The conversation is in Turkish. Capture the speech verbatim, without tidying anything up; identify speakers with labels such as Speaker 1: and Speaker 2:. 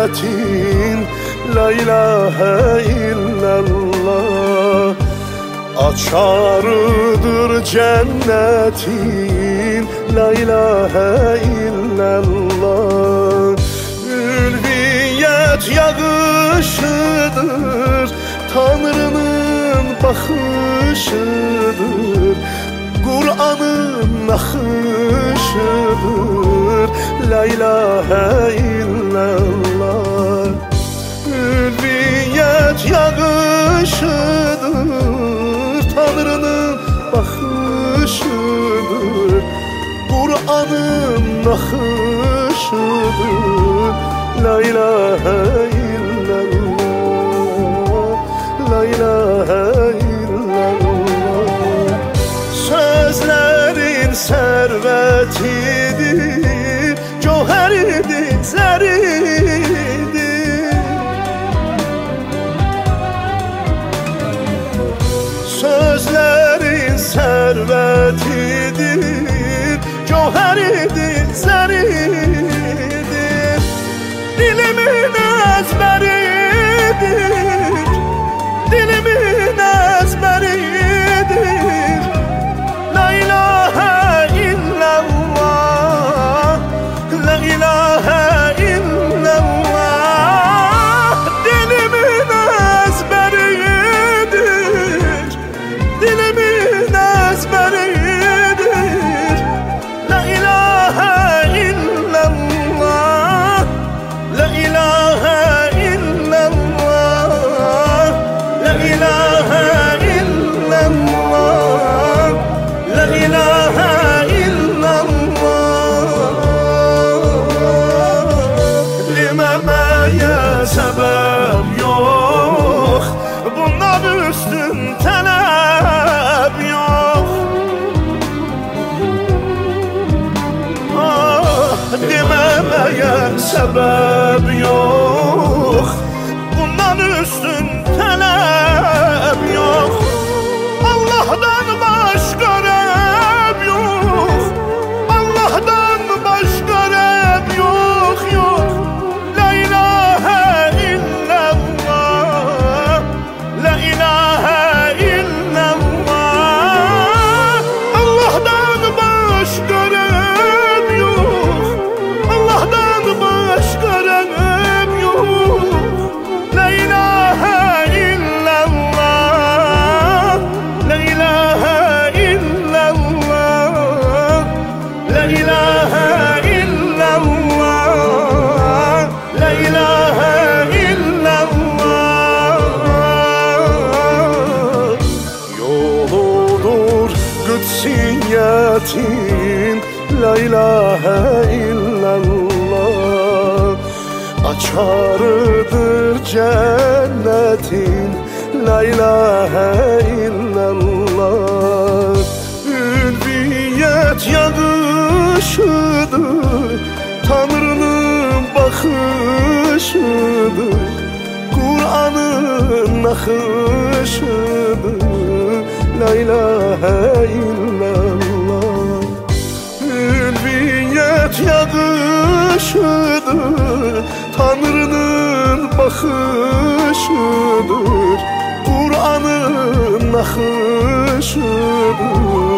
Speaker 1: cennetin, la ilahe illallah. Açarıdır cennetin, la ilahe illallah. Ülviyet yağışıdır, Tanrı'nın bakışıdır, Kur'an'ın nakışıdır, la ilahe illallah. Ülviyet yağışıdır, Tanrı'nın bakışıdır, Kur'an'ın nakışıdır, la ilahe illallah, la ilahe illallah. Sözlerin servetidir, cöheridir, zeridir. Sözlerin servetidir, cöheridir, zeridir. Dilimin ezberidir, dilimin ezberidir. La ilahe illallah, la ilahe illallah. Dilimin ezberidir, dilimin ezberidir. La ilahe illallah, la ilahe illallah, la ilahe illallah, la ilahe illallah. Dememeye sebep yok, bundan üstün talep yok. Ah, dememeye sebep yok, bundan üstün talep yok. Allah'tan başka Rab yok, Allah'tan başka Rab yok, yok. La ilahe illallah, la ilahe illallah. Allah'tan başka Rab yok, Allah'tan başka Rab yok. La ilahe illallah, la ilahe illallah, la ilahe illallah, la ilahe illallah. Yoludur kıtsiyetin, la ilahe illallah. Açarıdır cennetin, la ilahe illallah. Ülviyet yağışıdır, Tanrı'nın bakışıdır, Kur'an'ın nakışıdır, la ilahe illallah. Ülviyet yağışıdır, Tanrı'nın bakışıdır, Kur'an'ın nakışıdır,